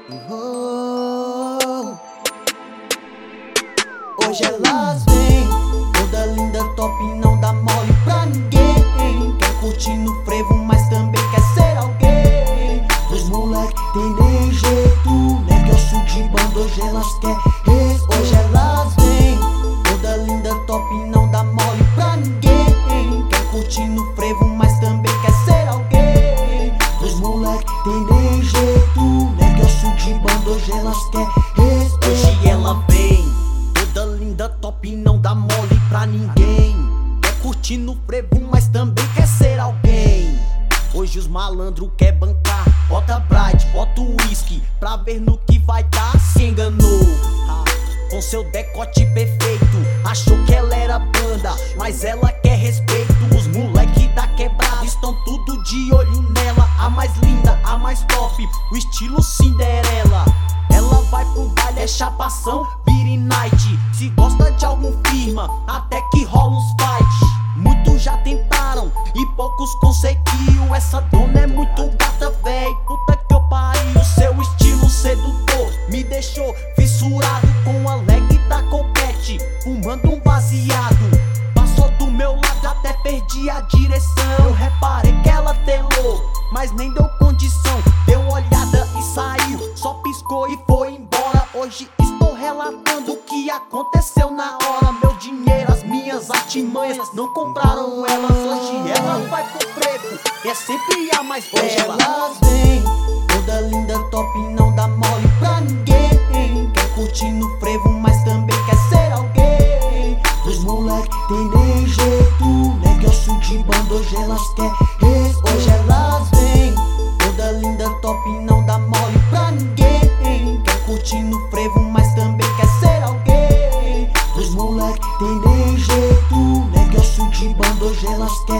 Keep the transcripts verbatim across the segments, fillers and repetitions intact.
Oh, hoje elas vêm, toda linda, top, não dá mole pra ninguém. Quer curtir no frevo, mas também quer ser alguém. Os moleque tem nem jeito, negócio de bando, hoje elas quer res. Hoje elas vêm, toda linda, top, não dá mole pra ninguém. Quer curtir no frevo, mas também quer ser alguém. Os moleque tem nem jeito, negócio de bando, hoje elas quer res. Hoje ela vem, toda linda, top, não dá mole pra ninguém. Quer curtir no frevo, mas também quer ser alguém. Hoje os malandro quer bancar, bota Bright, bota whisky, pra ver no que vai dar. Se enganou, com seu decote perfeito, achou que ela era banda, mas ela quer respeito. Os moleque da quebrada estão tudo de olho nela. A mais linda, a mais top, o estilo Cinderela. Ela vai pro baile, é chapação, beat night. Se gosta de algum firma, até que rola uns fight. Muitos já tentaram e poucos conseguiu. Essa dona é muito gata, véi, puta que eu pariu. Seu estilo sedutor me deixou fissurado com a leg da coquete, fumando um baseado. Passou do meu lado, até perdi a direção. Eu reparei que ela telou, mas nem deu condição. Deu olhada e saiu, só piscou e foi embora. Hoje estou relatando o que aconteceu na hora. Meu dinheiro, as minhas artimanhas não compraram elas. Hoje ela vai pro frevo, é sempre a mais bela. Hoje elas vêm, toda linda, top, não dá mole pra ninguém. Quer curtir no frevo, mas também quer ser alguém. Os moleque tem nem jeito, negócio de bando, hoje elas quer res. Hoje elas vêm, toda linda, top, não dá mole pra ninguém. Quer curtir no frevo, mas também quer ser alguém. Os moleque tem nem jeito, negócio de bando, hoje elas quer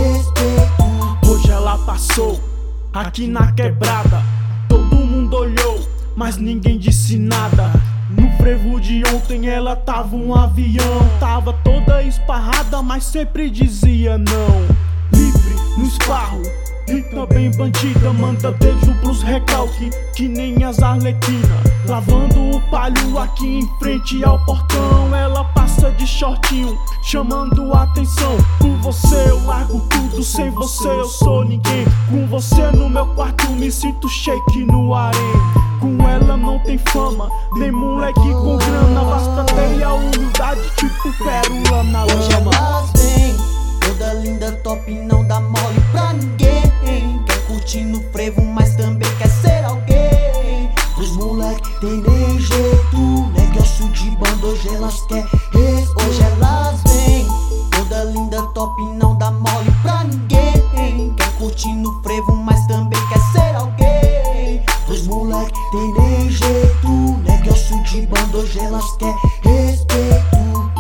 respeito. Hoje ela passou aqui na quebrada, todo mundo olhou, mas ninguém disse nada. No frevo de ontem ela tava um avião, tava toda esparrada, mas sempre dizia não. Livre no esparro e também bandida, manda dedo pros recalque, que nem as arlequina. Lavando o palho aqui em frente ao portão, ela passa de shortinho, chamando atenção. Com você eu largo tudo, sem você eu sou ninguém. Com você no meu quarto me sinto shake no harém. Com ela não tem fama, nem moleque com grana, basta ter a humildade tipo pérola na lama. Hoje elas vêm, toda linda, top, não dá mole pra ninguém. Quer curtir no frevo, mas também quer ser alguém. Os moleque tem nem jeito, negócio de bando, hoje elas quer res. Hoje elas vêm, toda linda, top, não dá mole pra ninguém. Quer curtir no frevo, mas também quer ser alguém. Os moleque tem nem jeito, negócio de bando, hoje elas quer respeito.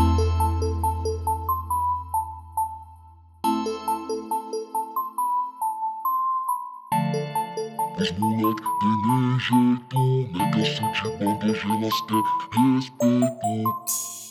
Os moleque tem nem jeito, negócio de bando, hoje elas quer respeito.